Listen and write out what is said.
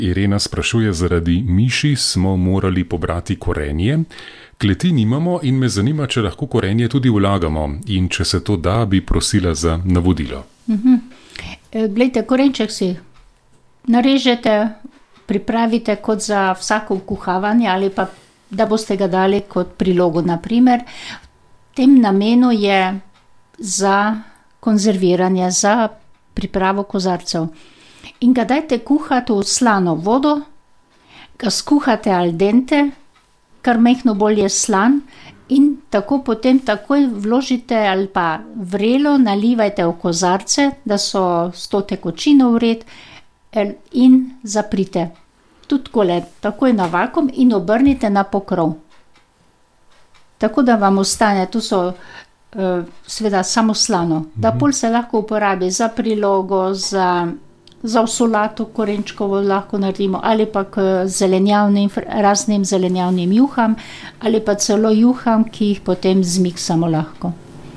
Irena sprašuje, zaradi miši smo morali pobrati korenje. Kleti nimamo in me zanima, če lahko korenje tudi vlagamo in če se to da, bi prosila za navodilo. Glejte, korenček si narežete, pripravite kot za vsako kuhavanje ali pa da boste ga dali kot prilogo. Naprimer, v tem namenu je za konzerviranje, za pripravo kozarcev. In ga dajte kuhati v slano vodo, ga skuhate al dente, kar majhno bolj je slan in tako potem takoj vložite ali pa vrelo nalivajte v kozarce, da so s to tekočino vred in zaprite. Tudi takoj na vakuum in obrnite na pokrov. Tako da vam ostane, tu so seveda samo slano, da pol se lahko uporabi za prilogo, za solato korenčkovo lahko naredimo, ali pa k raznim zelenjavnim juham, ali pa celo juham, ki jih potem zmiksamo lahko.